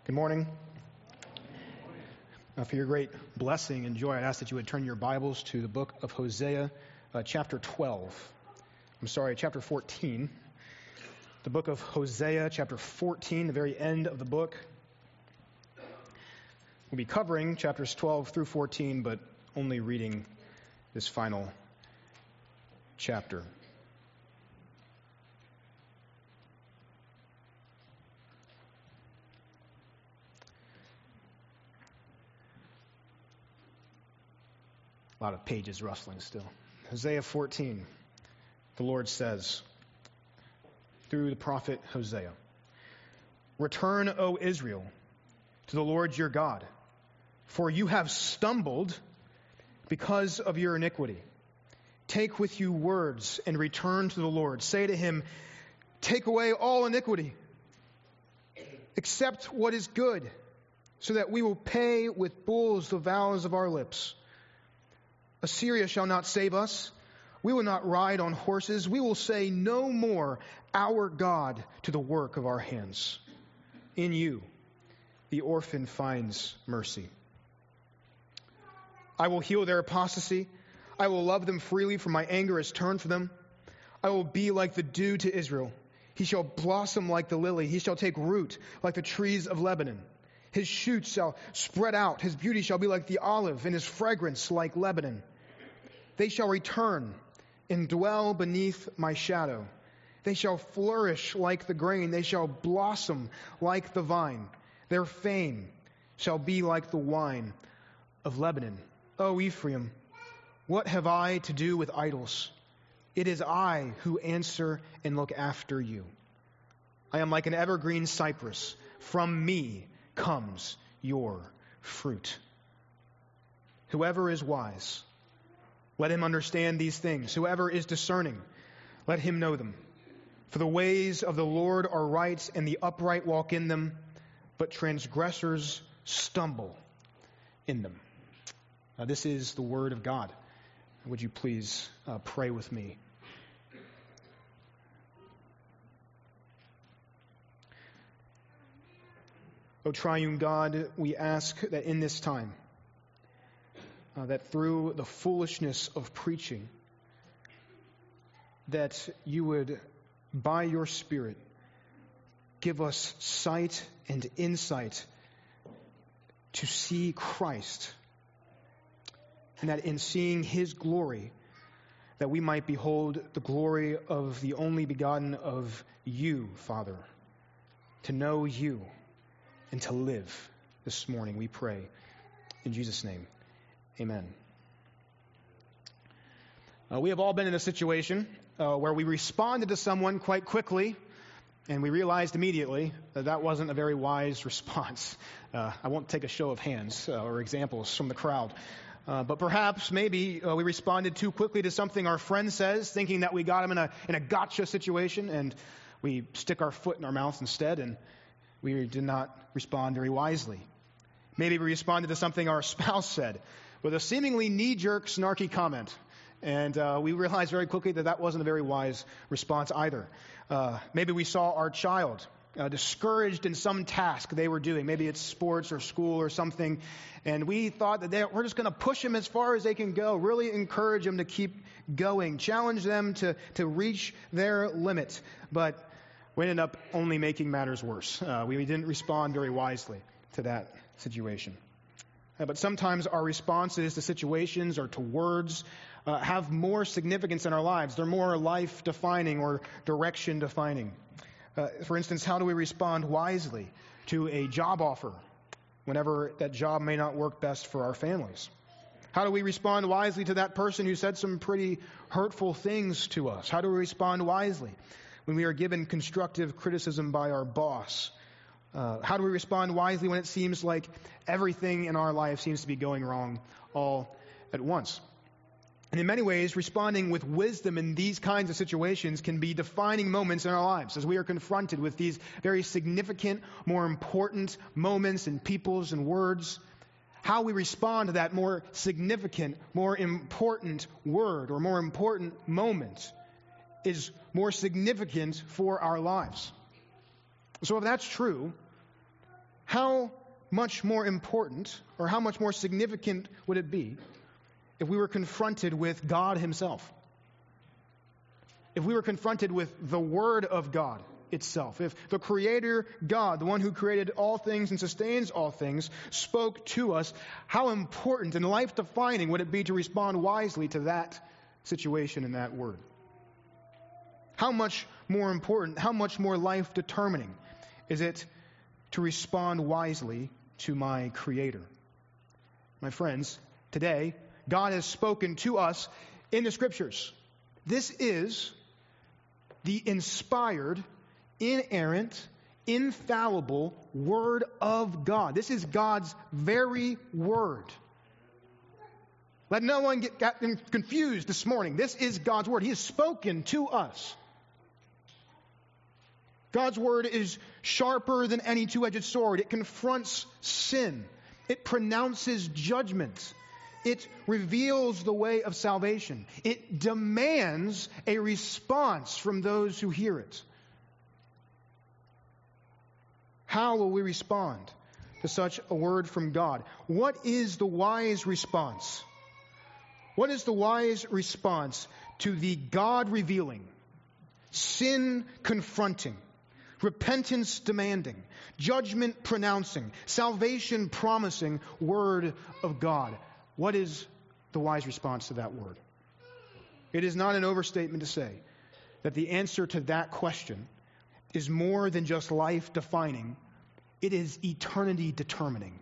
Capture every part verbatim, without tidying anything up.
Good morning. Uh, for your great blessing and joy, I'd ask that you would turn your Bibles to the book of Hosea, uh, chapter twelve. I'm sorry, chapter fourteen. The book of Hosea, chapter fourteen, the very end of the book. We'll be covering chapters twelve through fourteen, but only reading this final chapter. A lot of pages rustling still. Hosea fourteen, the Lord says, through the prophet Hosea, "Return, O Israel, to the Lord your God, for you have stumbled because of your iniquity. Take with you words and return to the Lord. Say to him, take away all iniquity. Accept what is good, so that we will pay with bulls the vows of our lips. Assyria shall not save us. We will not ride on horses. We will say no more, our God, to the work of our hands. In you, the orphan finds mercy. I will heal their apostasy. I will love them freely, for my anger is turned from them. I will be like the dew to Israel. He shall blossom like the lily. He shall take root like the trees of Lebanon. His shoots shall spread out. His beauty shall be like the olive, and his fragrance like Lebanon. They shall return and dwell beneath my shadow. They shall flourish like the grain. They shall blossom like the vine. Their fame shall be like the wine of Lebanon. O Ephraim, what have I to do with idols? It is I who answer and look after you. I am like an evergreen cypress. From me comes your fruit. Whoever is wise, let him understand these things. Whoever is discerning, let him know them. For the ways of the Lord are right, and the upright walk in them, but transgressors stumble in them." Now, this is the word of God. Would you please uh, pray with me? O triune God, we ask that in this time, Uh, that through the foolishness of preaching, that you would, by your Spirit, give us sight and insight to see Christ, and that in seeing his glory, that we might behold the glory of the only begotten of you, Father, to know you and to live. This morning we pray in Jesus' name. Amen. Uh, we have all been in a situation uh, where we responded to someone quite quickly, and we realized immediately that that wasn't a very wise response. Uh, I won't take a show of hands uh, or examples from the crowd. Uh, but perhaps, maybe, uh, we responded too quickly to something our friend says, thinking that we got him in a, in a gotcha situation, and we stick our foot in our mouth instead, and we did not respond very wisely. Maybe we responded to something our spouse said, with a seemingly knee-jerk, snarky comment. And uh, we realized very quickly that that wasn't a very wise response either. Uh, maybe we saw our child uh, discouraged in some task they were doing. Maybe it's sports or school or something. And we thought that they, we're just going to push them as far as they can go, really encourage them to keep going, challenge them to, to reach their limit. But we ended up only making matters worse. Uh, we didn't respond very wisely to that situation. Uh, but sometimes our responses to situations or to words uh, have more significance in our lives. They're more life-defining or direction-defining. Uh, for instance, how do we respond wisely to a job offer whenever that job may not work best for our families? How do we respond wisely to that person who said some pretty hurtful things to us? How do we respond wisely when we are given constructive criticism by our boss? Uh, how do we respond wisely when it seems like everything in our life seems to be going wrong all at once? And in many ways, responding with wisdom in these kinds of situations can be defining moments in our lives as we are confronted with these very significant, more important moments in peoples and words. How we respond to that more significant, more important word or more important moment is more significant for our lives. So if that's true, how much more important or how much more significant would it be if we were confronted with God himself? If we were confronted with the Word of God itself, if the Creator God, the one who created all things and sustains all things, spoke to us, how important and life-defining would it be to respond wisely to that situation and that word? How much more important, how much more life-determining is it to respond wisely to my Creator? My friends, today, God has spoken to us in the Scriptures. This is the inspired, inerrant, infallible Word of God. This is God's very Word. Let no one get, get confused this morning. This is God's Word. He has spoken to us. God's Word is sharper than any two-edged sword. It confronts sin. It pronounces judgment. It reveals the way of salvation. It demands a response from those who hear it. How will we respond to such a word from God? What is the wise response? What is the wise response to the God-revealing, sin-confronting, repentance-demanding, judgment-pronouncing, salvation-promising Word of God? What is the wise response to that word? It is not an overstatement to say that the answer to that question is more than just life-defining. It is eternity-determining.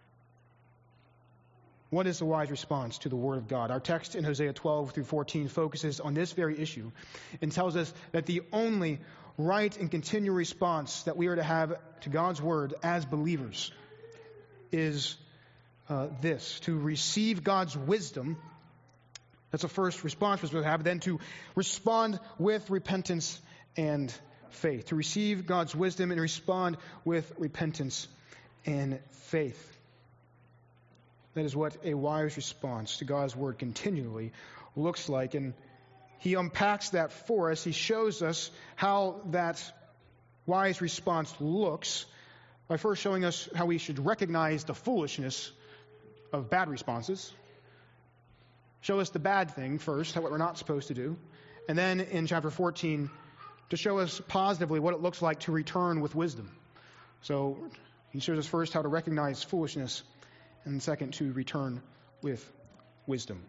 What is the wise response to the Word of God? Our text in Hosea twelve through fourteen focuses on this very issue and tells us that the only right and continual response that we are to have to God's Word as believers is Uh, this, to receive God's wisdom. That's the first response we're supposed to have. Then to respond with repentance and faith. To receive God's wisdom and respond with repentance and faith. That is what a wise response to God's Word continually looks like. And he unpacks that for us. He shows us how that wise response looks by first showing us how we should recognize the foolishness of bad responses. Show us the bad thing first, what we're not supposed to do. And then in chapter fourteen, to show us positively what it looks like to return with wisdom. So he shows us first how to recognize foolishness, and second, to return with wisdom.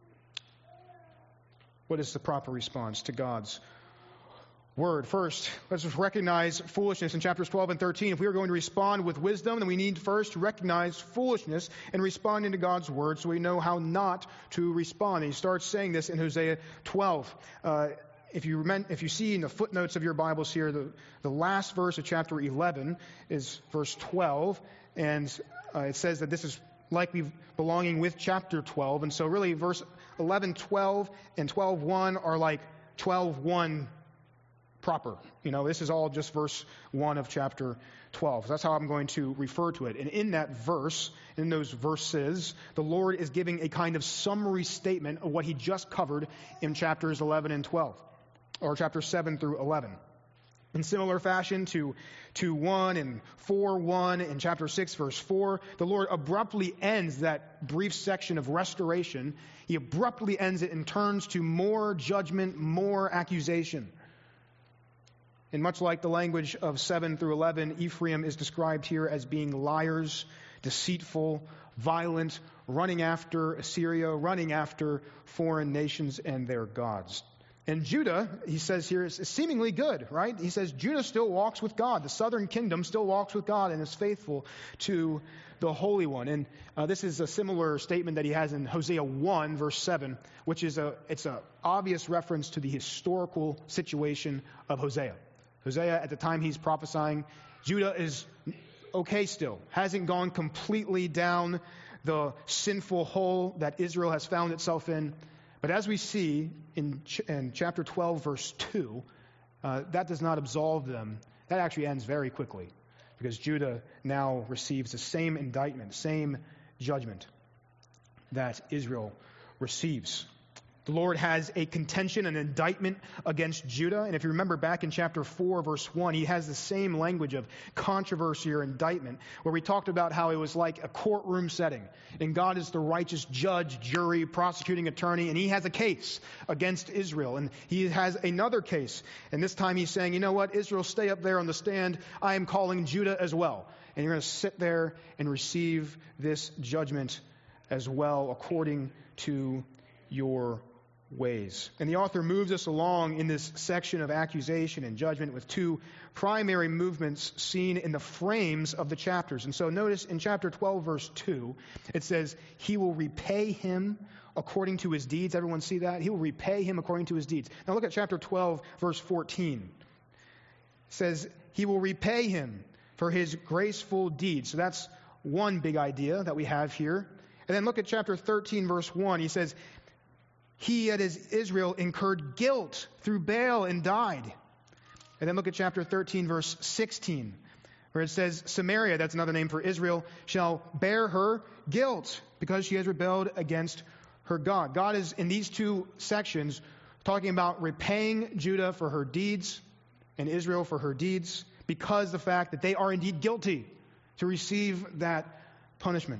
What is the proper response to God's Word? First, let's just recognize foolishness in chapters twelve and thirteen. If we are going to respond with wisdom, then we need first to recognize foolishness and respond into God's Word so we know how not to respond. And he starts saying this in Hosea twelve. Uh, if you remember, if you see in the footnotes of your Bibles here, the, the last verse of chapter eleven is verse twelve, and uh, it says that this is likely belonging with chapter twelve. And so really verse eleven, twelve, and twelve one are like twelve one proper. You know, this is all just verse one of chapter twelve. That's how I'm going to refer to it. And in that verse, in those verses, the Lord is giving a kind of summary statement of what he just covered in chapters eleven and twelve, or chapters seven through eleven. In similar fashion to, to one and four one in chapter six, verse four, the Lord abruptly ends that brief section of restoration. He abruptly ends it and turns to more judgment, more accusation. And much like the language of seven through eleven, Ephraim is described here as being liars, deceitful, violent, running after Assyria, running after foreign nations and their gods. And Judah, he says here, is seemingly good, right? He says Judah still walks with God. The southern kingdom still walks with God and is faithful to the Holy One. And uh, this is a similar statement that he has in Hosea one, verse seven, which is a it's an obvious reference to the historical situation of Hosea. Hosea, at the time he's prophesying, Judah is okay still, hasn't gone completely down the sinful hole that Israel has found itself in. But as we see in, ch- in chapter twelve, verse two, uh, that does not absolve them. That actually ends very quickly, because Judah now receives the same indictment, same judgment that Israel receives. The Lord has a contention, an indictment against Judah. And if you remember back in chapter four, verse one, he has the same language of controversy or indictment, where we talked about how it was like a courtroom setting. And God is the righteous judge, jury, prosecuting attorney, and he has a case against Israel. And he has another case. And this time he's saying, you know what, Israel, stay up there on the stand. I am calling Judah as well. And you're going to sit there and receive this judgment as well, according to your ways. And the author moves us along in this section of accusation and judgment with two primary movements seen in the frames of the chapters. And so notice in chapter twelve, verse two, it says, he will repay him according to his deeds. Everyone see that? He will repay him according to his deeds. Now look at chapter twelve, verse fourteen. It says, he will repay him for his graceful deeds. So that's one big idea that we have here. And then look at chapter thirteen, verse one. He says, he, that is Israel, incurred guilt through Baal and died. And then look at chapter thirteen, verse sixteen, where it says, Samaria, that's another name for Israel, shall bear her guilt because she has rebelled against her God. God is, in these two sections, talking about repaying Judah for her deeds and Israel for her deeds, because the fact that they are indeed guilty to receive that punishment.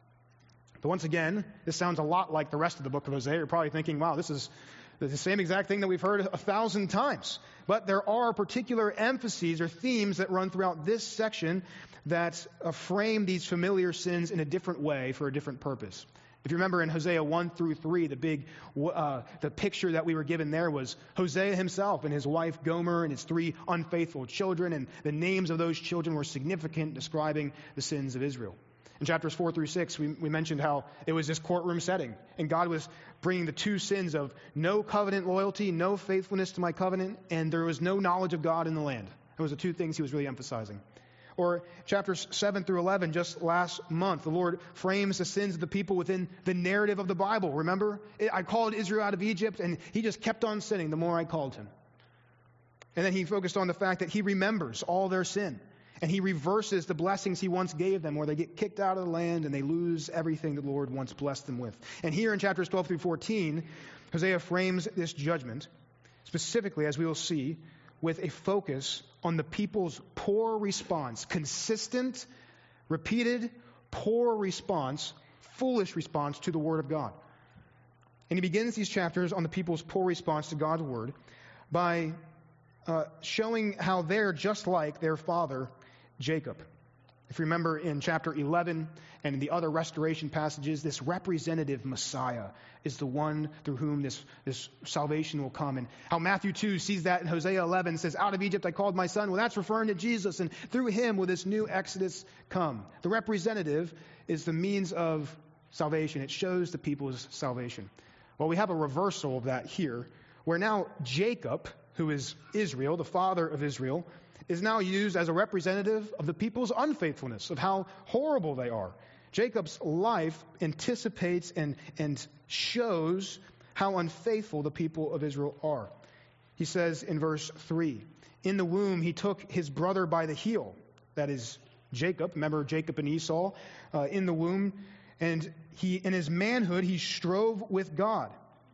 But once again, this sounds a lot like the rest of the book of Hosea. You're probably thinking, wow, this is the same exact thing that we've heard a thousand times. But there are particular emphases or themes that run throughout this section that uh, frame these familiar sins in a different way for a different purpose. If you remember in Hosea one through three, the big, uh, the picture that we were given there was Hosea himself and his wife Gomer and his three unfaithful children, and the names of those children were significant, describing the sins of Israel. In chapters four through six, we, we mentioned how it was this courtroom setting, and God was bringing the two sins of no covenant loyalty, no faithfulness to my covenant, and there was no knowledge of God in the land. Those are the two things he was really emphasizing. Or chapters seven through eleven, just last month, the Lord frames the sins of the people within the narrative of the Bible. Remember? I called Israel out of Egypt, and he just kept on sinning the more I called him. And then he focused on the fact that he remembers all their sin. And he reverses the blessings he once gave them, where they get kicked out of the land and they lose everything the Lord once blessed them with. And here in chapters twelve through fourteen, Hosea frames this judgment, specifically, as we will see, with a focus on the people's poor response, consistent, repeated, poor response, foolish response to the Word of God. And he begins these chapters on the people's poor response to God's Word by uh, showing how they're just like their father, Jacob. If you remember in chapter eleven and in the other restoration passages, this representative Messiah is the one through whom this, this salvation will come. And how Matthew two sees that in Hosea eleven, says, out of Egypt I called my son. Well, that's referring to Jesus, and through him will this new Exodus come. The representative is the means of salvation. It shows the people's salvation. Well, we have a reversal of that here, where now Jacob, who is Israel, the father of Israel, is now used as a representative of the people's unfaithfulness, of how horrible they are. Jacob's life anticipates and, and shows how unfaithful the people of Israel are. He says in verse three, in the womb he took his brother by the heel, that is Jacob, remember Jacob and Esau, uh, in the womb, and he, in his manhood he strove with God.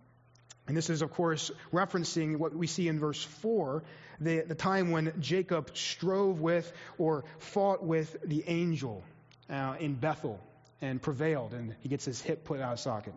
And this is, of course, referencing what we see in verse four, the, the time when Jacob strove with or fought with the angel uh, in Bethel and prevailed, and he gets his hip put out of socket.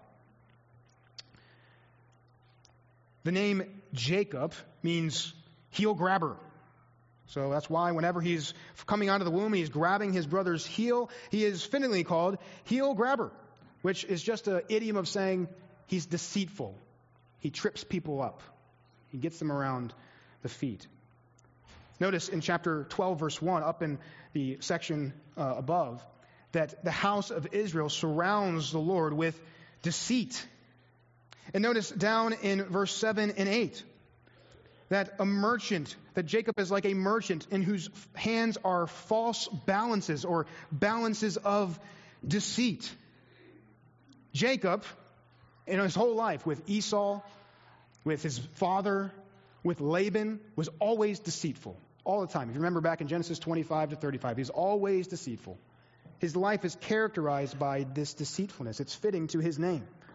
The name Jacob means heel grabber. So that's why whenever he's coming out of the womb, he's grabbing his brother's heel, he is fittingly called heel grabber, which is just an idiom of saying he's deceitful. He trips people up. He gets them around the feet. Notice in chapter twelve, verse one, up in the section uh, above, that the house of Israel surrounds the Lord with deceit. And notice down in verse seven and eight, that a merchant, that Jacob is like a merchant in whose hands are false balances or balances of deceit. Jacob, in his whole life, with Esau, with his father, with Laban, was always deceitful. All the time. If you remember back in Genesis twenty-five to thirty-five, he's always deceitful. His life is characterized by this deceitfulness. It's fitting to his name.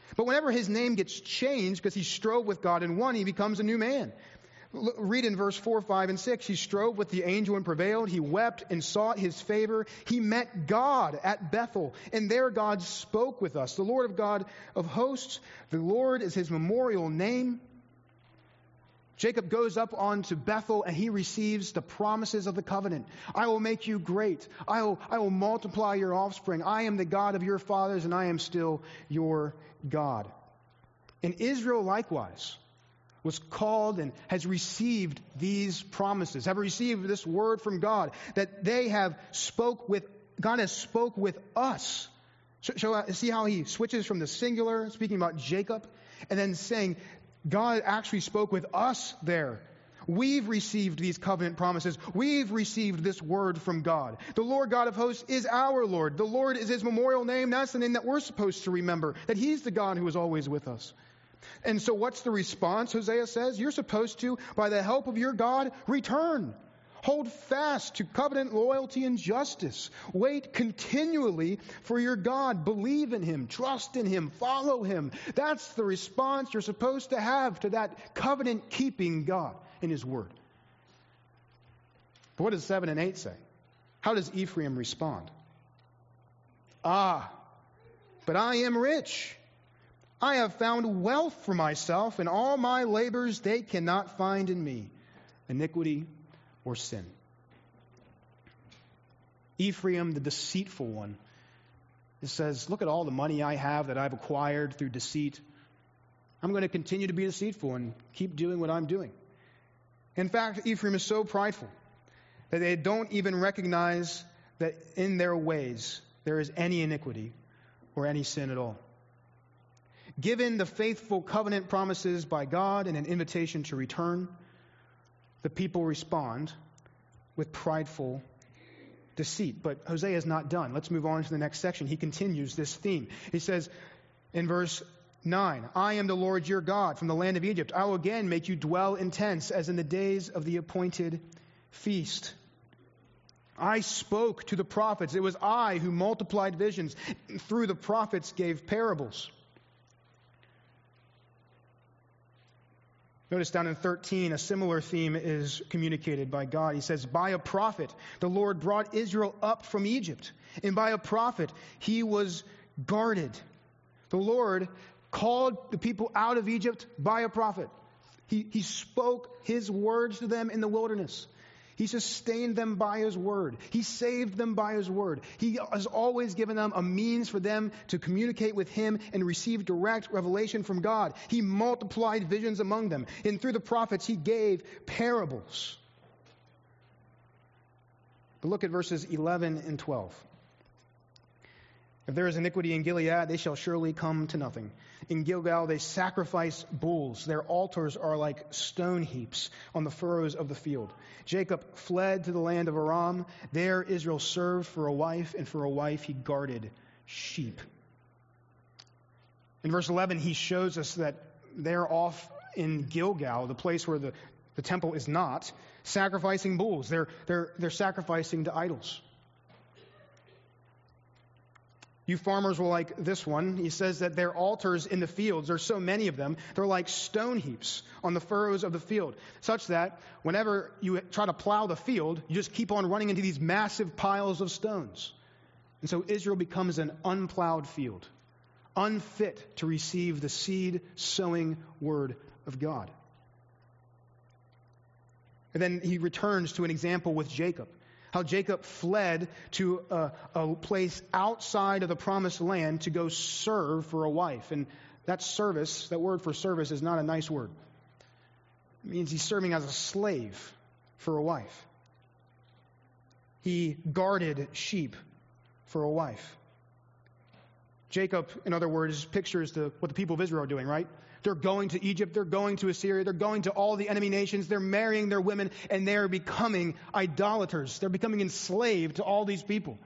But whenever his name gets changed because he strove with God and won, he becomes a new man. L- read in verse four, five, and six. He strove with the angel and prevailed. He wept and sought his favor. He met God at Bethel, and there God spoke with us. The Lord of God of hosts, the Lord is his memorial name. Jacob goes up onto Bethel and he receives the promises of the covenant. I will make you great. I will, I will multiply your offspring. I am the God of your fathers and I am still your God. And Israel likewise was called and has received these promises, have received this word from God that they have spoke with, God has spoke with us. So, see how he switches from the singular, speaking about Jacob, and then saying, God actually spoke with us there. We've received these covenant promises. We've received this word from God. The Lord God of hosts is our Lord. The Lord is his memorial name. That's the name that we're supposed to remember, that he's the God who is always with us. And so what's the response? Hosea says, you're supposed to, by the help of your God, return. Hold fast to covenant loyalty and justice. Wait continually for your God. Believe in him. Trust in him. Follow him. That's the response you're supposed to have to that covenant-keeping God in his word. But what does seven and eight say? How does Ephraim respond? Ah, but I am rich. I have found wealth for myself, and all my labors they cannot find in me. Iniquity or sin. Ephraim, the deceitful one, it says, look at all the money I have that I've acquired through deceit. I'm going to continue to be deceitful and keep doing what I'm doing. In fact, Ephraim is so prideful that they don't even recognize that in their ways there is any iniquity or any sin at all. Given the faithful covenant promises by God and an invitation to return, the people respond with prideful deceit. But Hosea is not done. Let's move on to the next section. He continues this theme. He says in verse nine, I am the Lord your God from the land of Egypt. I will again make you dwell in tents as in the days of the appointed feast. I spoke to the prophets. It was I who multiplied visions. Through the prophets gave parables. Notice down in thirteen, a similar theme is communicated by God. He says, by a prophet, the Lord brought Israel up from Egypt, and by a prophet, he was guarded. The Lord called the people out of Egypt by a prophet. He, he spoke his words to them in the wilderness. He sustained them by his word. He saved them by his word. He has always given them a means for them to communicate with him and receive direct revelation from God. He multiplied visions among them. And through the prophets, he gave parables. But look at verses eleven and twelve. If there is iniquity in Gilead, they shall surely come to nothing. In Gilgal, they sacrifice bulls. Their altars are like stone heaps on the furrows of the field. Jacob fled to the land of Aram. There Israel served for a wife, and for a wife he guarded sheep. In verse eleven, he shows us that they're off in Gilgal, the place where the, the temple is not, sacrificing bulls. They're, they're, they're sacrificing to idols. You farmers will like this one. He says that their altars in the fields, there's so many of them, they're like stone heaps on the furrows of the field, such that whenever you try to plow the field, you just keep on running into these massive piles of stones. And so Israel becomes an unplowed field, unfit to receive the seed-sowing word of God. And then he returns to an example with Jacob. How Jacob fled to a, a place outside of the promised land to go serve for a wife. And that service, that word for service, is not a nice word. It means he's serving as a slave for a wife. He guarded sheep for a wife. Jacob, in other words, pictures the, what the people of Israel are doing, right? They're going to Egypt, they're going to Assyria, they're going to all the enemy nations, they're marrying their women, and they're becoming idolaters. They're becoming enslaved to all these people.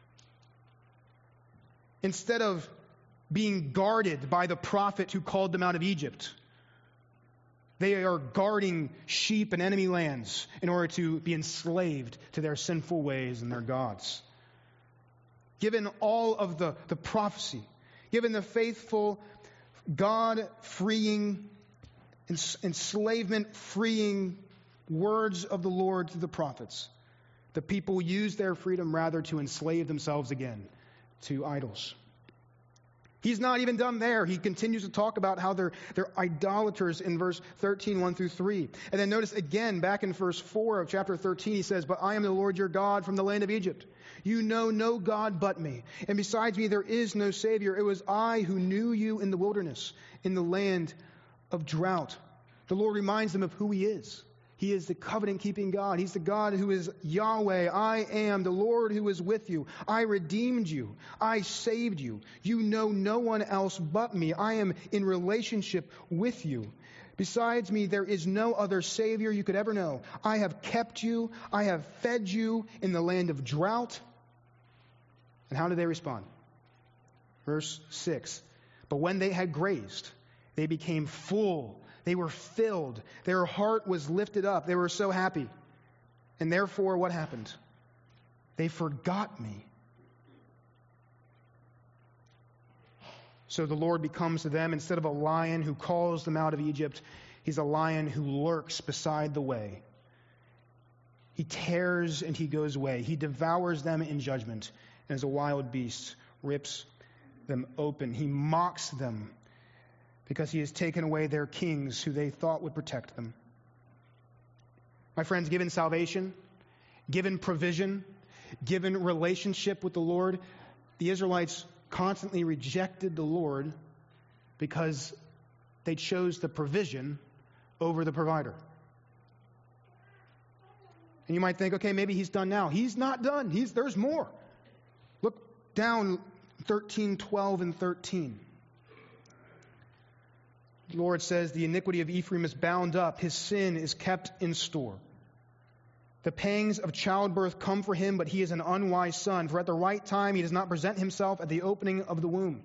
Instead of being guarded by the prophet who called them out of Egypt, they are guarding sheep and enemy lands in order to be enslaved to their sinful ways and their gods. Given all of the, the prophecy, given the faithful God freeing, enslavement freeing words of the Lord through the prophets. The people used their freedom rather to enslave themselves again to idols. He's not even done there. He continues to talk about how they're, they're idolaters in verse thirteen, one through three. And then notice again, back in verse four of chapter thirteen, he says, "But I am the Lord your God from the land of Egypt. You know no God but me. And besides me there is no Savior. It was I who knew you in the wilderness, in the land of drought." The Lord reminds them of who he is. He is the covenant-keeping God. He's the God who is Yahweh. I am the Lord who is with you. I redeemed you. I saved you. You know no one else but me. I am in relationship with you. Besides me, there is no other Savior you could ever know. I have kept you. I have fed you in the land of drought. And how did they respond? Verse six. But when they had grazed, they became full. They were filled. Their heart was lifted up. They were so happy. And therefore, what happened? They forgot me. So the Lord becomes to them, instead of a lion who calls them out of Egypt, he's a lion who lurks beside the way. He tears and he goes away. He devours them in judgment, and as a wild beast, rips them open. He mocks them, because he has taken away their kings who they thought would protect them. My friends, given salvation, given provision, given relationship with the Lord, the Israelites constantly rejected the Lord because they chose the provision over the provider. And you might think, okay, maybe he's done now. He's not done. He's, there's more. Look down thirteen, twelve, and thirteen. The Lord says, "The iniquity of Ephraim is bound up. His sin is kept in store. The pangs of childbirth come for him, but he is an unwise son. For at the right time he does not present himself at the opening of the womb."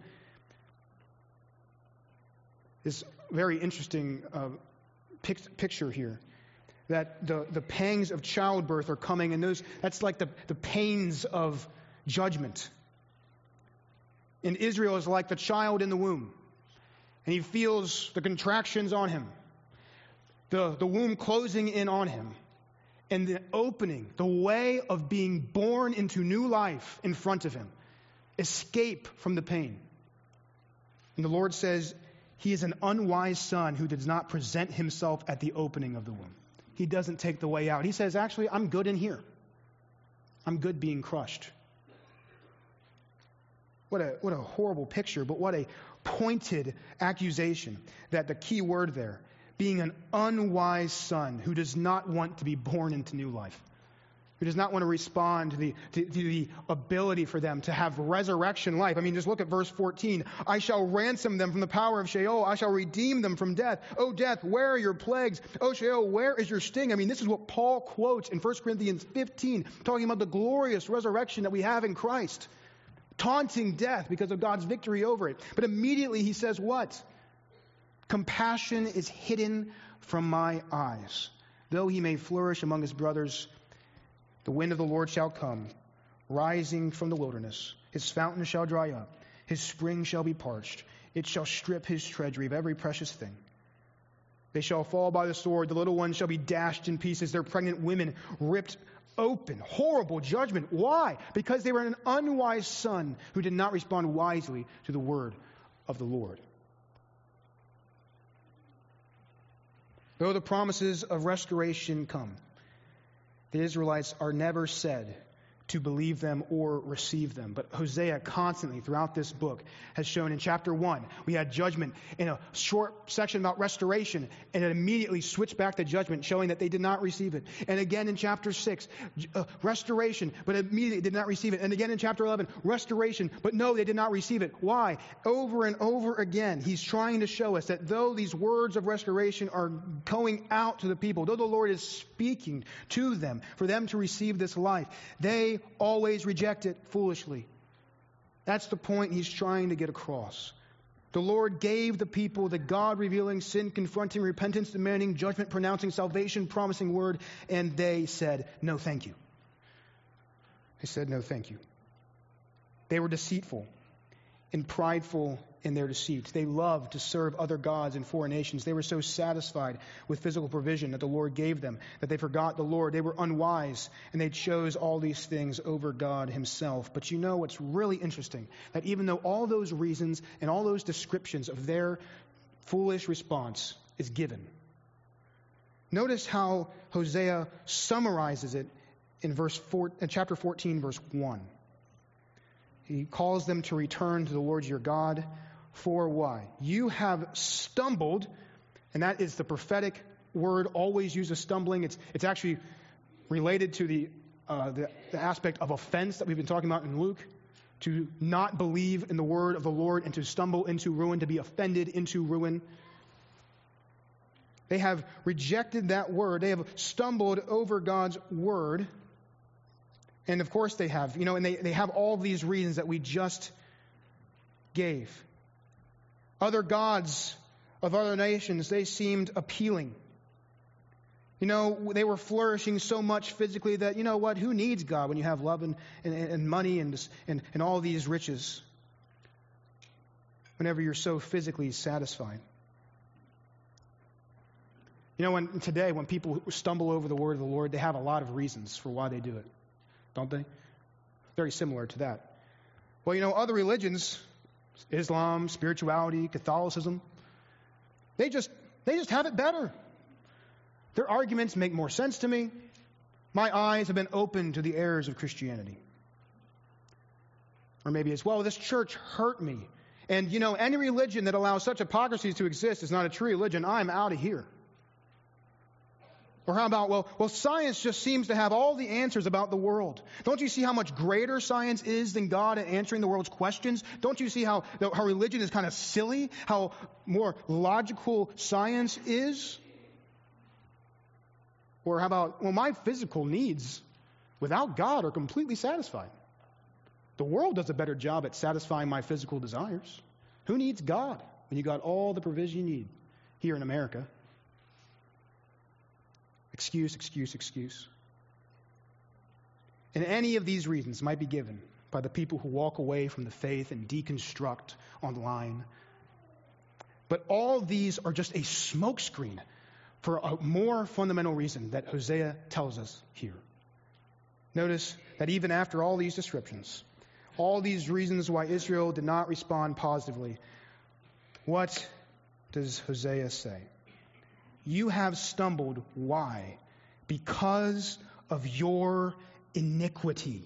This very interesting uh, pic- picture here. That the, the pangs of childbirth are coming, and those that's like the, the pains of judgment. And Israel is like the child in the womb. And he feels the contractions on him, the, the womb closing in on him, and the opening, the way of being born into new life in front of him. Escape from the pain. And the Lord says he is an unwise son who does not present himself at the opening of the womb. He doesn't take the way out. He says, actually, I'm good in here. I'm good being crushed. What a, what a horrible picture, but what a pointed accusation. That the key word there, being an unwise son who does not want to be born into new life, who does not want to respond to the, to, to the ability for them to have resurrection life. I mean, just look at verse fourteen. "I shall ransom them from the power of Sheol. I shall redeem them from death. O death, where are your plagues? O Sheol, where is your sting?" I mean, this is what Paul quotes in First Corinthians fifteen, talking about the glorious resurrection that we have in Christ. Taunting death because of God's victory over it. But immediately he says what? "Compassion is hidden from my eyes. Though he may flourish among his brothers, the wind of the Lord shall come, rising from the wilderness. His fountain shall dry up. His spring shall be parched. It shall strip his treasury of every precious thing. They shall fall by the sword. The little ones shall be dashed in pieces. Their pregnant women ripped open." Horrible judgment. Why? Because they were an unwise son who did not respond wisely to the word of the Lord. Though the promises of restoration come, the Israelites are never said to believe them or receive them. But Hosea constantly throughout this book has shown, in chapter one, we had judgment in a short section about restoration, and it immediately switched back to judgment, showing that they did not receive it. And again in chapter six, uh, restoration, but immediately did not receive it. And again in chapter eleven, restoration, but no, they did not receive it. Why? Over and over again, he's trying to show us that though these words of restoration are going out to the people, though the Lord is speaking to them for them to receive this life, they always reject it foolishly. That's the point he's trying to get across. The Lord gave the people the God-revealing, sin-confronting, repentance-demanding, judgment-pronouncing, salvation promising word, and they said, "No, thank you." They said, "No, thank you." They were deceitful and prideful in their deceit. They loved to serve other gods in foreign nations. They were so satisfied with physical provision that the Lord gave them that they forgot the Lord. They were unwise, and they chose all these things over God himself. But you know what's really interesting? That even though all those reasons and all those descriptions of their foolish response is given, notice how Hosea summarizes it in verse four, in chapter fourteen, verse one. He calls them to return to the Lord your God. For why? You have stumbled, and that is the prophetic word always used as stumbling. It's it's actually related to the, uh, the the aspect of offense that we've been talking about in Luke. To not believe in the word of the Lord and to stumble into ruin, to be offended into ruin. They have rejected that word. They have stumbled over God's word. And of course they have, you know, and they, they have all these reasons that we just gave. Other gods of other nations, they seemed appealing. You know, they were flourishing so much physically that, you know what, who needs God when you have love and, and, and money and, and, and all these riches? Whenever you're so physically satisfied. You know, when today, when people stumble over the word of the Lord, they have a lot of reasons for why they do it. Don't they? Very similar to that. Well, you know, other religions, Islam, spirituality, Catholicism, they just they just have it better. Their arguments make more sense to me. My eyes have been opened to the errors of Christianity. Or maybe it's, well, this church hurt me. And, you know, any religion that allows such hypocrisy to exist is not a true religion. I'm out of here. Or how about, well, well, science just seems to have all the answers about the world. Don't you see how much greater science is than God at answering the world's questions? Don't you see how, how religion is kind of silly? How more logical science is? Or how about, well, my physical needs without God are completely satisfied. The world does a better job at satisfying my physical desires. Who needs God when you got all the provision you need here in America? Excuse, excuse, excuse. And any of these reasons might be given by the people who walk away from the faith and deconstruct online. But all these are just a smokescreen for a more fundamental reason that Hosea tells us here. Notice that even after all these descriptions, all these reasons why Israel did not respond positively, what does Hosea say? You have stumbled. Why? Because of your iniquity.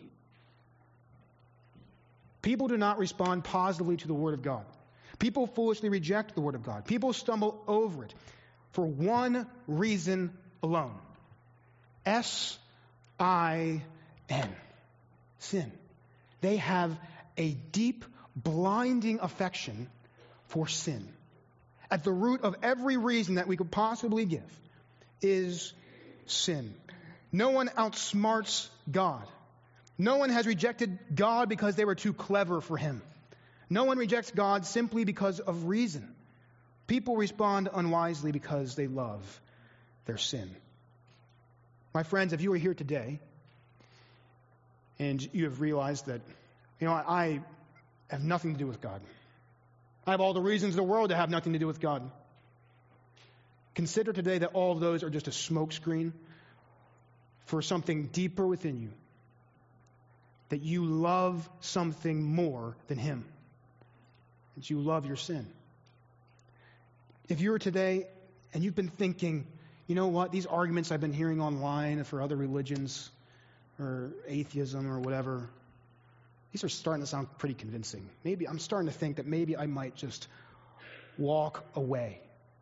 People do not respond positively to the Word of God. People foolishly reject the Word of God. People stumble over it for one reason alone. S I N. Sin. They have a deep, blinding affection for sin. At the root of every reason that we could possibly give is sin. No one outsmarts God. No one has rejected God because they were too clever for him. No one rejects God simply because of reason. People respond unwisely because they love their sin. My friends, if you are here today and you have realized that, you know, I have nothing to do with God. I have all the reasons in the world to have nothing to do with God. Consider today that all of those are just a smokescreen for something deeper within you. That you love something more than Him. That you love your sin. If you're today and you've been thinking, you know what, these arguments I've been hearing online for other religions or atheism or whatever, these are starting to sound pretty convincing. Maybe I'm starting to think that maybe I might just walk away.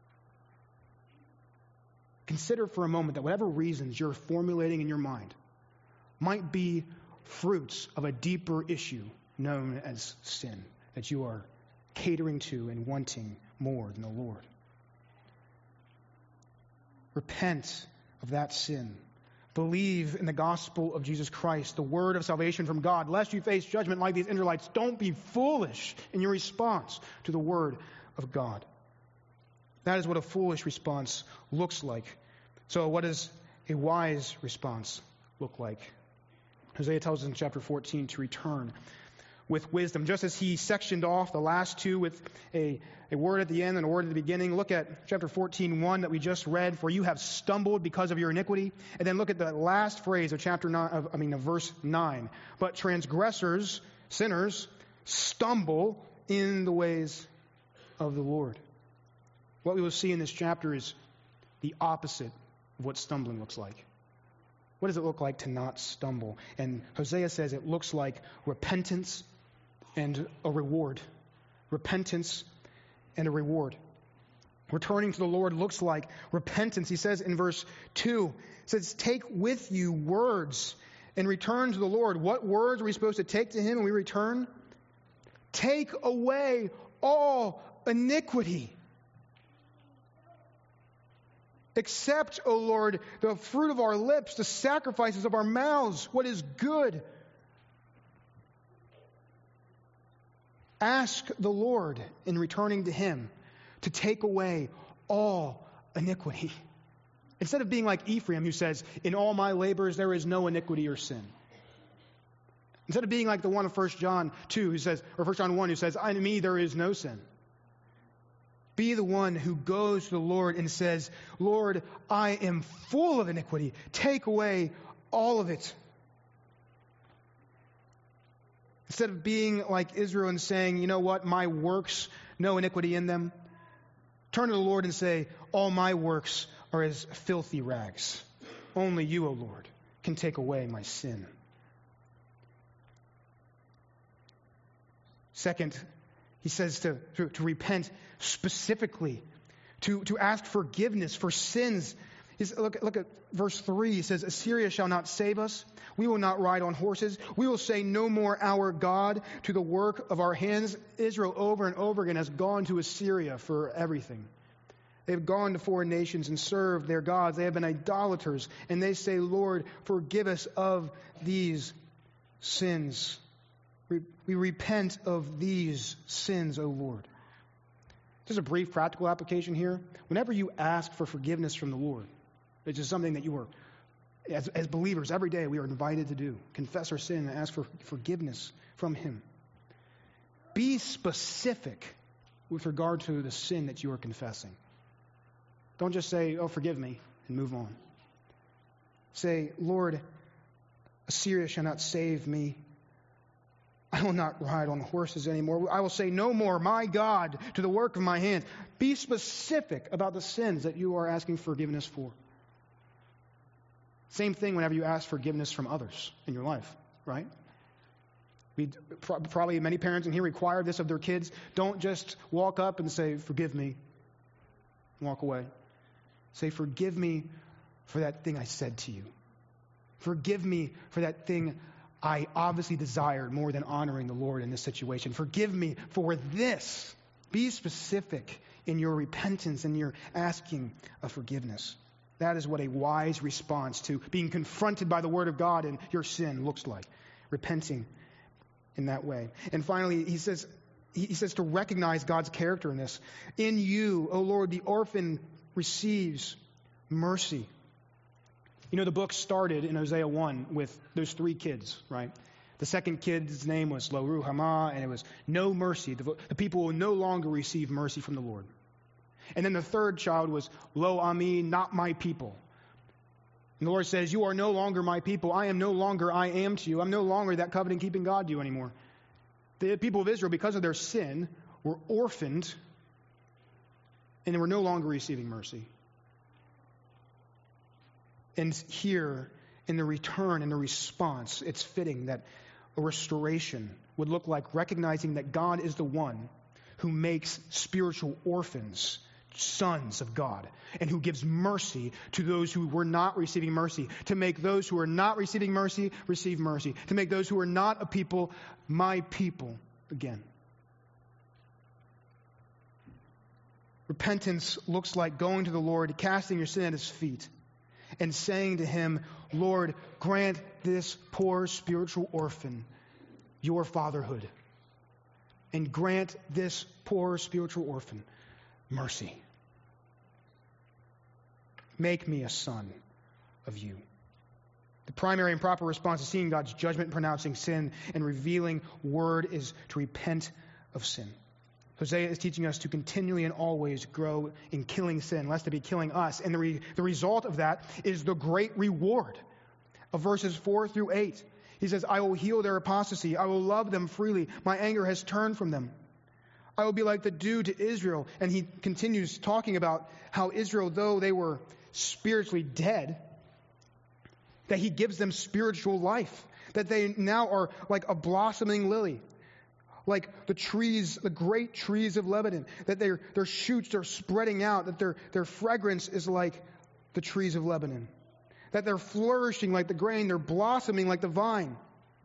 Consider for a moment that whatever reasons you're formulating in your mind might be fruits of a deeper issue known as sin that you are catering to and wanting more than the Lord. Repent of that sin. Believe in the gospel of Jesus Christ, the word of salvation from God, lest you face judgment like these Israelites. Don't be foolish in your response to the word of God. That is what a foolish response looks like. So what does a wise response look like? Hosea tells us in chapter fourteen to return. with wisdom. Just as he sectioned off the last two with a, a word at the end and a word at the beginning, look at chapter fourteen, one that we just read, for you have stumbled because of your iniquity. And then look at the last phrase of chapter nine, of, I mean, of verse nine. But transgressors, sinners, stumble in the ways of the Lord. What we will see in this chapter is the opposite of what stumbling looks like. What does it look like to not stumble? And Hosea says it looks like repentance and a reward. Repentance and a reward. Returning to the Lord looks like repentance. He says in verse two, it says, take with you words and return to the Lord. What words are we supposed to take to him when we return? Take away all iniquity. Accept, O Lord, the fruit of our lips, the sacrifices of our mouths, what is good. Ask the Lord in returning to him to take away all iniquity. Instead of being like Ephraim, who says, in all my labors there is no iniquity or sin. Instead of being like the one of First John two, who says, or First John one, who says, in me there is no sin. Be the one who goes to the Lord and says, Lord, I am full of iniquity. Take away all of it. Instead of being like Israel and saying, you know what, my works, no iniquity in them. Turn to the Lord and say, all my works are as filthy rags. Only you, O Lord, can take away my sin. Second, he says to, to, to repent specifically, to, to ask forgiveness for sins. He's, look, look at verse three. He says, Assyria shall not save us. We will not ride on horses. We will say no more our God to the work of our hands. Israel over and over again has gone to Assyria for everything. They've gone to foreign nations and served their gods. They have been idolaters. And they say, Lord, forgive us of these sins. We repent of these sins, O Lord. Just a brief practical application here. Whenever you ask for forgiveness from the Lord, which is something that you are, as, as believers, every day we are invited to do, confess our sin and ask for forgiveness from him. Be specific with regard to the sin that you are confessing. Don't just say, oh, forgive me, and move on. Say, Lord, Assyria shall not save me. I will not ride on horses anymore. I will say no more, my God, to the work of my hands. Be specific about the sins that you are asking forgiveness for. Same thing whenever you ask forgiveness from others in your life, right? We probably many parents in here require this of their kids. Don't just walk up and say, forgive me, walk away. Say, forgive me for that thing I said to you. Forgive me for that thing I obviously desired more than honoring the Lord in this situation. Forgive me for this. Be specific in your repentance and your asking of forgiveness. That is what a wise response to being confronted by the Word of God and your sin looks like. Repenting in that way. And finally, he says, he says to recognize God's character in this. In you, O Lord, the orphan receives mercy. You know, the book started in Hosea one with those three kids, right? The second kid's name was Lo Ruhamah, and it was no mercy. The, the people will no longer receive mercy from the Lord. And then the third child was Lo Ami, not my people. And the Lord says, you are no longer my people. I am no longer I am to you. I'm no longer that covenant-keeping God to you anymore. The people of Israel, because of their sin, were orphaned, and they were no longer receiving mercy. And here, in the return and the response, it's fitting that a restoration would look like recognizing that God is the one who makes spiritual orphans sons of God, and who gives mercy to those who were not receiving mercy, to make those who are not receiving mercy receive mercy, to make those who are not a people my people again. Repentance looks like going to the Lord, casting your sin at his feet, and saying to him, Lord, grant this poor spiritual orphan your fatherhood. And grant this poor spiritual orphan mercy. Make me a son of you. The primary and proper response to seeing God's judgment, pronouncing sin, and revealing word is to repent of sin. Hosea is teaching us to continually and always grow in killing sin, lest it be killing us. And the, re- the result of that is the great reward of verses four through eight. He says, I will heal their apostasy. I will love them freely. My anger has turned from them. I will be like the dew to Israel. And he continues talking about how Israel, though they were spiritually dead, that he gives them spiritual life, that they now are like a blossoming lily, like the trees, the great trees of Lebanon, that their their shoots are spreading out, that their, their fragrance is like the trees of Lebanon, that they're flourishing like the grain, they're blossoming like the vine.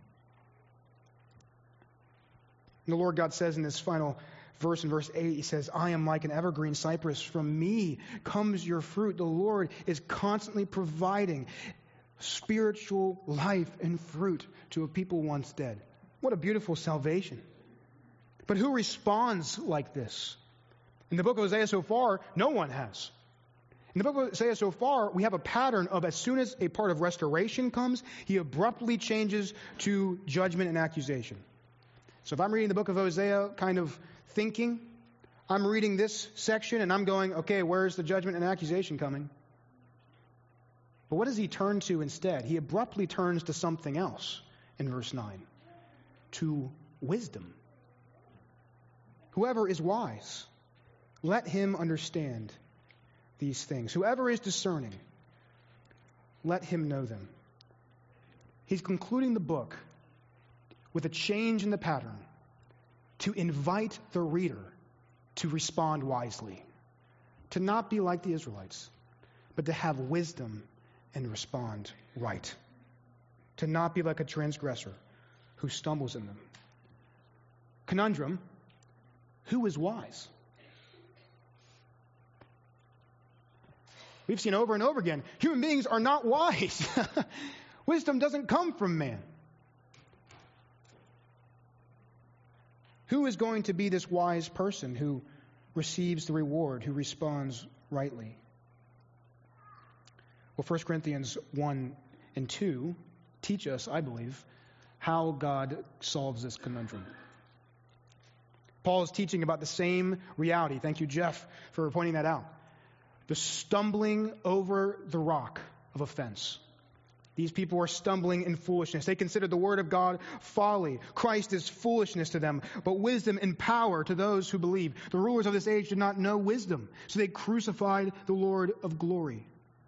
And the Lord God says in this final verse, in verse eight, he says, I am like an evergreen cypress. From me comes your fruit. The Lord is constantly providing spiritual life and fruit to a people once dead. What a beautiful salvation. But who responds like this? In the book of Hosea so far, no one has. In the book of Hosea so far, we have a pattern of as soon as a part of restoration comes, he abruptly changes to judgment and accusation. So if I'm reading the book of Hosea kind of thinking, I'm reading this section and I'm going, okay, where's the judgment and accusation coming? But what does he turn to instead? He abruptly turns to something else in verse nine. To wisdom. Whoever is wise, let him understand these things. Whoever is discerning, let him know them. He's concluding the book with a change in the pattern to invite the reader to respond wisely, to not be like the Israelites, but to have wisdom and respond right, to not be like a transgressor who stumbles in them. Conundrum, who is wise? We've seen over and over again, human beings are not wise. Wisdom doesn't come from man. Who is going to be this wise person who receives the reward, who responds rightly? Well, First Corinthians one and two teach us, I believe, how God solves this conundrum. Paul is teaching about the same reality. Thank you, Jeff, for pointing that out. The stumbling over the rock of offense. These people are stumbling in foolishness. They consider the word of God folly. Christ is foolishness to them, but wisdom and power to those who believe. The rulers of this age did not know wisdom, so they crucified the Lord of glory.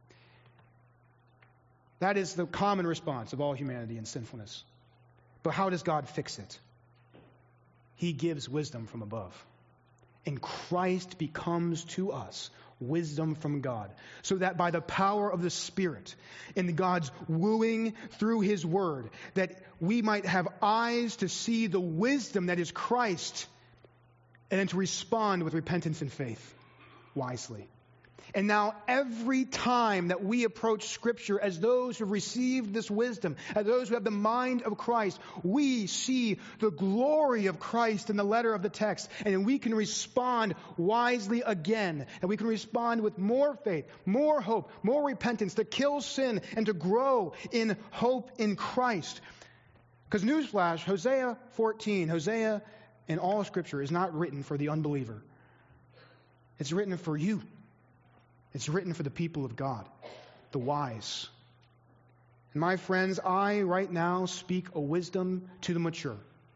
That is the common response of all humanity in sinfulness. But how does God fix it? He gives wisdom from above. And Christ becomes to us wisdom from God, so that by the power of the Spirit and God's wooing through His Word, that we might have eyes to see the wisdom that is Christ, and then to respond with repentance and faith wisely. And now every time that we approach Scripture as those who have received this wisdom, as those who have the mind of Christ, we see the glory of Christ in the letter of the text, and we can respond wisely again, and we can respond with more faith, more hope, more repentance, to kill sin and to grow in hope in Christ. Because newsflash, Hosea fourteen, Hosea in all Scripture is not written for the unbeliever. It's written for you. It's written for the people of God, the wise. And my friends, I right now speak a wisdom to the mature.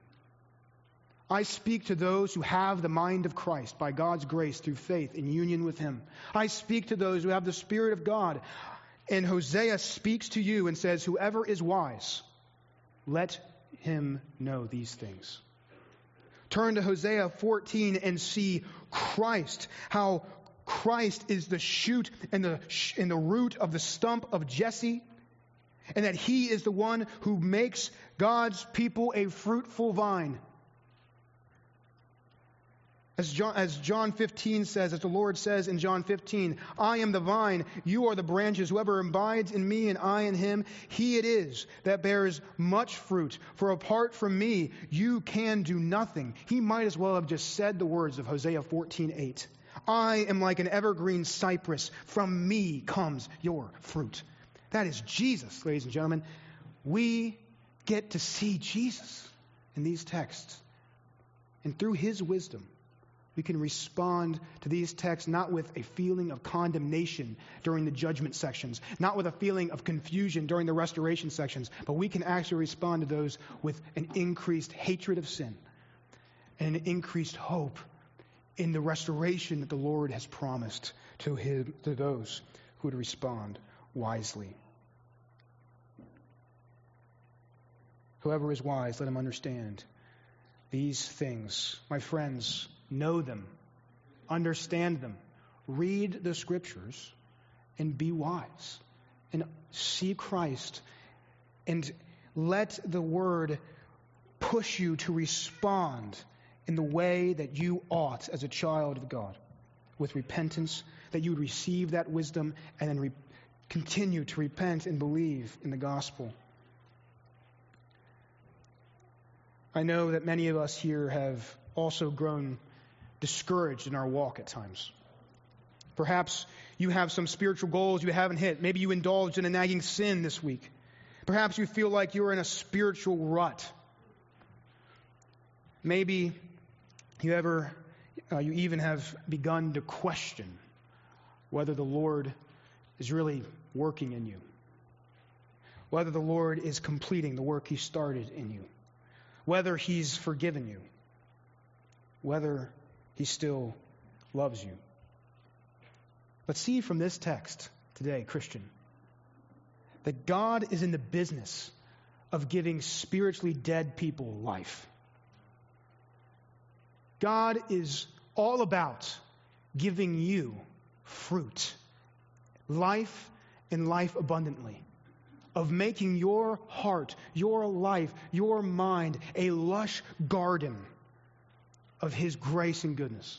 I speak to those who have the mind of Christ by God's grace through faith in union with Him. I speak to those who have the Spirit of God. And Hosea speaks to you and says, whoever is wise, let him know these things. Turn to Hosea fourteen and see Christ, how Christ is the shoot and the, and the root of the stump of Jesse, and that He is the one who makes God's people a fruitful vine. As John, as John fifteen says, as the Lord says in John fifteen, I am the vine, you are the branches. Whoever abides in me and I in him, he it is that bears much fruit. For apart from me, you can do nothing. He might as well have just said the words of Hosea fourteen eight. I am like an evergreen cypress. From me comes your fruit. That is Jesus, ladies and gentlemen. We get to see Jesus in these texts. And through his wisdom, we can respond to these texts not with a feeling of condemnation during the judgment sections, not with a feeling of confusion during the restoration sections, but we can actually respond to those with an increased hatred of sin and an increased hope in the restoration that the Lord has promised to him, to those who would respond wisely. Whoever is wise, let him understand these things. My friends, know them, understand them, read the scriptures, and be wise. And see Christ, and let the word push you to respond in the way that you ought as a child of God, with repentance, that you would receive that wisdom and then re- continue to repent and believe in the gospel. I know that many of us here have also grown discouraged in our walk at times. Perhaps you have some spiritual goals you haven't hit. Maybe you indulged in a nagging sin this week. Perhaps you feel like you're in a spiritual rut. Maybe you ever, uh, you even have begun to question whether the Lord is really working in you, whether the Lord is completing the work he started in you, whether he's forgiven you, whether he still loves you. But see from this text today, Christian, that God is in the business of giving spiritually dead people life. God is all about giving you fruit, life and life abundantly, of making your heart, your life, your mind a lush garden of his grace and goodness.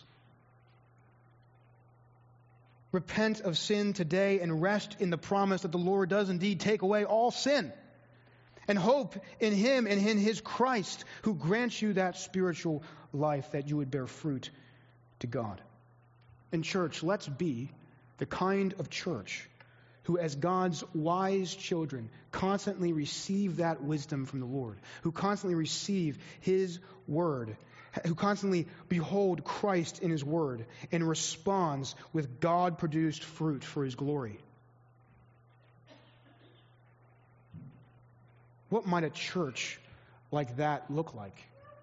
Repent of sin today and rest in the promise that the Lord does indeed take away all sin. And hope in him and in his Christ, who grants you that spiritual life that you would bear fruit to God. In church, let's be the kind of church who, as God's wise children, constantly receive that wisdom from the Lord, who constantly receive his word, who constantly behold Christ in his word and responds with God-produced fruit for his glory. What might a church like that look like?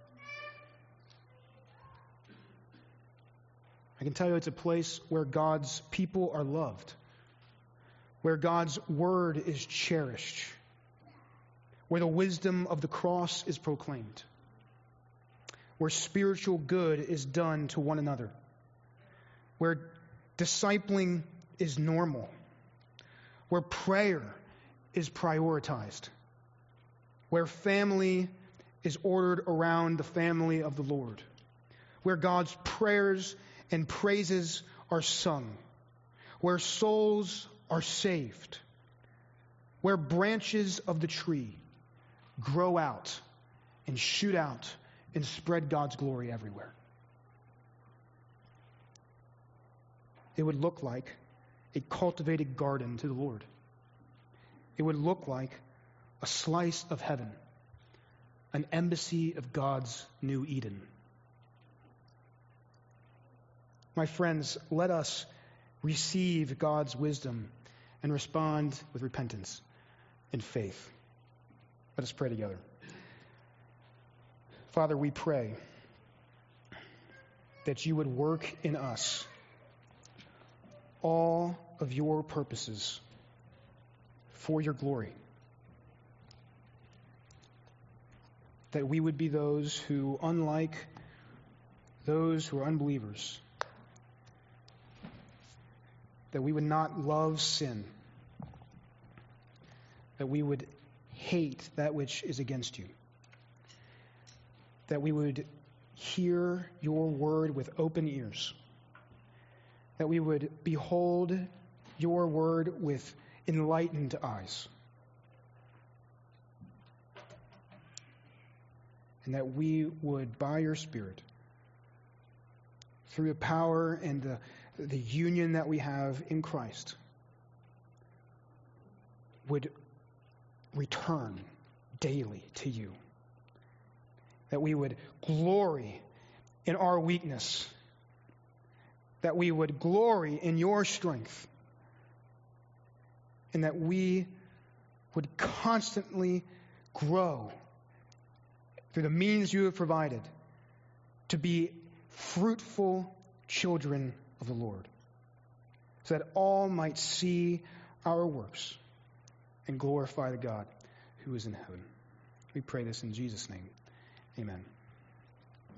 I can tell you it's a place where God's people are loved, where God's word is cherished, where the wisdom of the cross is proclaimed, where spiritual good is done to one another, where discipling is normal, where prayer is prioritized, where family is ordered around the family of the Lord, where God's prayers and praises are sung, where souls are saved, where branches of the tree grow out and shoot out and spread God's glory everywhere. It would look like a cultivated garden to the Lord. It would look like a slice of heaven, an embassy of God's new Eden. My friends, let us receive God's wisdom and respond with repentance and faith. Let us pray together. Father, we pray that you would work in us all of your purposes for your glory. That we would be those who, unlike those who are unbelievers, that we would not love sin, that we would hate that which is against you, that we would hear your word with open ears, that we would behold your word with enlightened eyes, and that we would, by your Spirit, through the power and the, the union that we have in Christ, would return daily to you. That we would glory in our weakness. That we would glory in your strength. And that we would constantly grow through the means you have provided to be fruitful children of the Lord, so that all might see our works and glorify the God who is in heaven. We pray this in Jesus' name. Amen.